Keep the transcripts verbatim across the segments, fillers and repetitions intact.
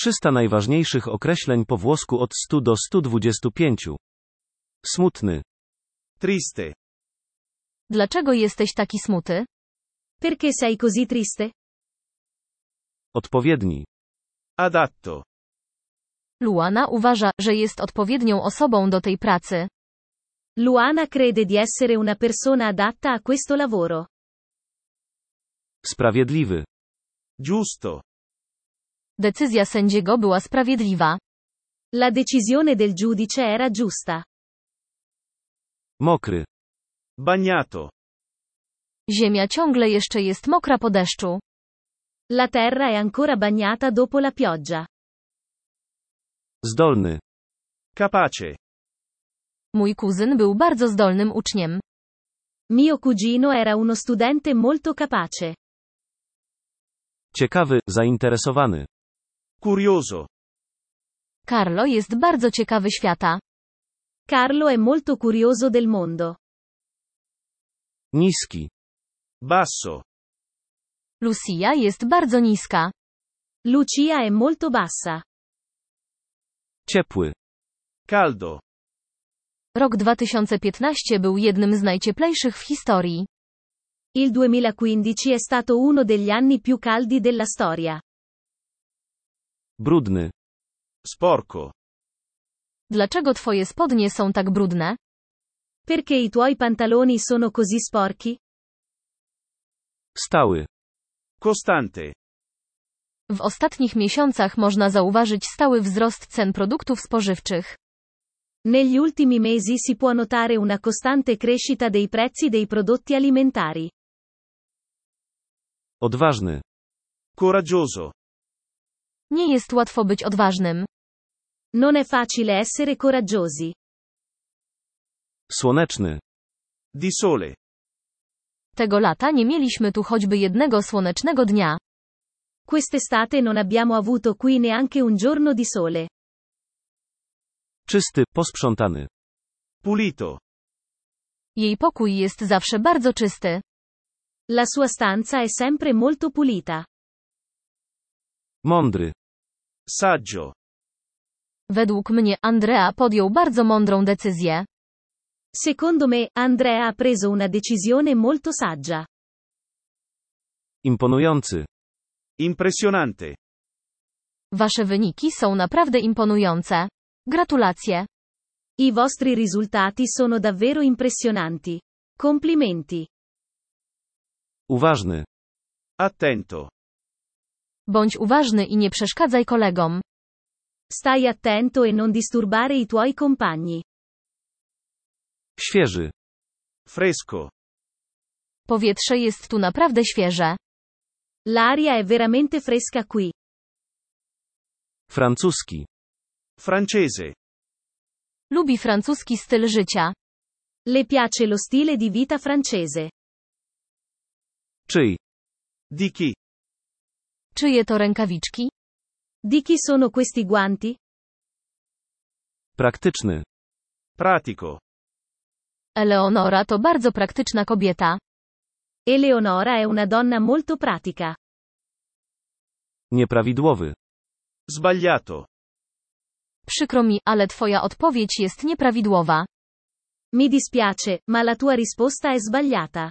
trzysta najważniejszych określeń po włosku od stu do stu dwudziestu pięciu. Smutny. Triste. Dlaczego jesteś taki smuty? Perché sei così triste? Odpowiedni. Adatto. Luana uważa, że jest odpowiednią osobą do tej pracy. Luana crede di essere una persona adatta a questo lavoro. Sprawiedliwy. Giusto. Decyzja sędziego była sprawiedliwa. La decisione del giudice era giusta. Mokry. Bagnato. Ziemia ciągle jeszcze jest mokra po deszczu. La terra è ancora bagnata dopo la pioggia. Zdolny. Capace. Mój kuzyn był bardzo zdolnym uczniem. Mio cugino era uno studente molto capace. Ciekawy, zainteresowany. Curioso. Carlo jest bardzo ciekawy świata. Carlo è molto curioso del mondo. Niski. Basso. Lucia jest bardzo niska. Lucia è molto bassa. Ciepły. Caldo. Rok dwa tysiące piętnasty był jednym z najcieplejszych w historii. Il duemilaquindici è stato uno degli anni più caldi della storia. Brudny. Sporco. Dlaczego twoje spodnie są tak brudne? Perché i tuoi pantaloni sono così sporchi? Stały. Costante. W ostatnich miesiącach można zauważyć stały wzrost cen produktów spożywczych. Negli ultimi mesi si può notare una costante crescita dei prezzi dei prodotti alimentari. Odważny. Coraggioso. Nie jest łatwo być odważnym. Non è facile essere coraggiosi. Słoneczny. Di sole. Tego lata nie mieliśmy tu choćby jednego słonecznego dnia. Quest'estate non abbiamo avuto qui neanche un giorno di sole. Czysty, posprzątany. Pulito. Jej pokój jest zawsze bardzo czysty. La sua stanza è sempre molto pulita. Mądry. Saggio. Według mnie Andrea podjął bardzo mądrą decyzję. Secondo me, Andrea ha preso una decisione molto saggia. Imponujący. Impressionante. Wasze wyniki są naprawdę imponujące. Gratulacje. I vostri risultati sono davvero impressionanti. Complimenti. Uważny. Attento. Bądź uważny i nie przeszkadzaj kolegom. Stai attento e non disturbare i tuoi compagni. Świeży. Fresco. Powietrze jest tu naprawdę świeże. L'aria è veramente fresca qui. Francuski. Francese. Lubi francuski styl życia. Le piace lo stile di vita francese. Czyj? Di chi? Czyje to rękawiczki? Di chi sono questi guanti? Praktyczny. Pratico. Eleonora to bardzo praktyczna kobieta. Eleonora è una donna molto pratica. Nieprawidłowy. Sbagliato. Przykro mi, ale twoja odpowiedź jest nieprawidłowa. Mi dispiace, ma la tua risposta è sbagliata.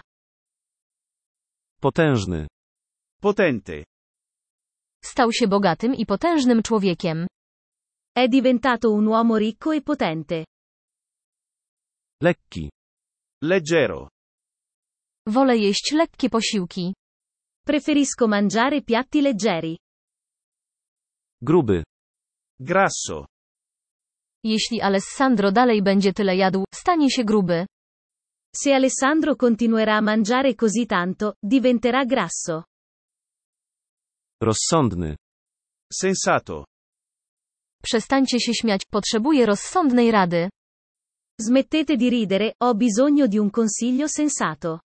Potężny. Potente. Stał się bogatym i potężnym człowiekiem. È diventato un uomo ricco e potente. Lekki. Leggero. Wolę jeść lekkie posiłki. Preferisco mangiare piatti leggeri. Gruby. Grasso. Jeśli Alessandro dalej będzie tyle jadł, stanie się gruby. Se Alessandro continuerà a mangiare così tanto, diventerà grasso. Rozsądny. Sensato. Przestańcie się śmiać, potrzebuję rozsądnej rady. Smettete di ridere, ho bisogno di un consiglio sensato.